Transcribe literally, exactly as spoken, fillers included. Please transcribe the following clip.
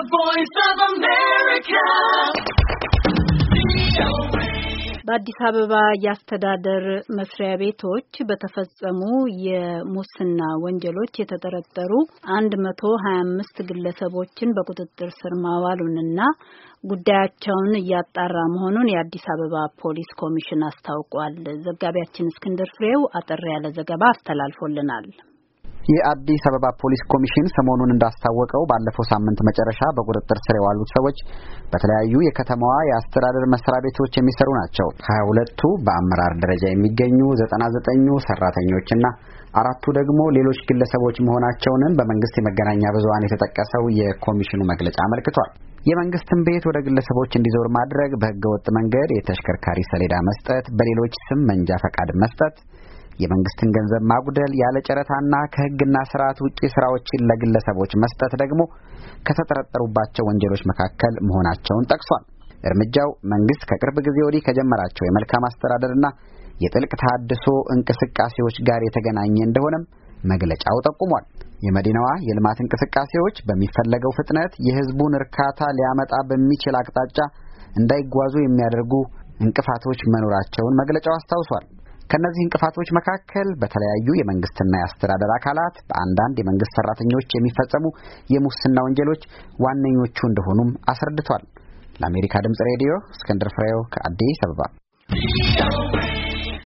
The Voice of America. በአዲስ አበባ የአስተዳደር መስሪያ ቤቶች በተፈጸሙ የሙስና ወንጀሎች የተጠረጠሩ አንድ መቶ ሀያ አምስት ግለሰቦችን በቁጥጥር ስር ማዋሉንና ጉዳያቸውን እያጣራ መሆኑን የአዲስ አበባ ፖሊስ ኮሚሽን አስታውቋል። ዘጋቢያችን እስክንድር ፍሬው አጠር ያለ ዘገባ አስተላልፎልናል። የአዲስ አበባ ፖሊስ ኮሚሽን ሰሞኑን እንዳስታወቀው ባለፈው ሳምንት መጨረሻ በቁጥጥር ስር የዋሉት ሰዎች በተለያዩ የከተማዋ የአስተዳደር መስሪያ ቤቶች የሚሰሩ ናቸው። ሀያ ሁለቱ በአመራር ደረጃ የሚገኙ ዘጠና ዘጠኙ ሰራተኞችና አራቱ ደግሞ ሌሎች ግለሰቦች መሆናቸውንም በመንግስት የመገናኛ ብዙሃን የተጠቀሰው የኮሚሽኑ መግለጫ አመልክቷል። የመንግስትን ቤት ወደ ግለሰቦች እንዲዞር ማድረግ፣ በህገወጥ መንገድ የተሽከርካሪ ሰሌዳ መስጠት፣ በሌሎች ስም መንጃ ፈቃድ መስጠት፣ የመንግስትን ገንዘብ ማጉደል፣ ያለ ጨረታና ከህግና ስርዓት ውጪ ስራዎችን ለግለሰቦች መስጠት ደግሞ ከተጠረጠሩባቸው ወንጀሎች መካከል መሆናቸውን ጠቅሷል። እርምጃው መንግስት ከቅርብ ጊዜ ወዲህ ከጀመራቸው የመልካም አስተዳደርና የጥልቅ ተሃድሶ እንቅስቃሴዎች ጋር የተገናኘ እንደሆነም መግለጫው ጠቁሟል። የመዲናዋ የልማት እንቅስቃሴዎች በሚፈለገው ፍጥነት የህዝቡን እርካታ ሊያመጣ በሚችል አቅጣጫ እንዳይጓዙ የሚያደርጉ እንቅፋቶች መኖራቸውን መግለጫው አስታውሷል። ከነዚህ እንቅፋቶች መካከል በተለያዩ የመንግስትና የአስተዳደር አካላት በአንዳንድ የመንግስት ሰራተኞች የሚፈጸሙ የሙስና ወንጀሎች ዋነኞቹ እንደሆኑም አስረድቷል። ለአሜሪካ ድምጽ ሬዲዮ እስክንድር ፍሬው ከአዲስ አበባ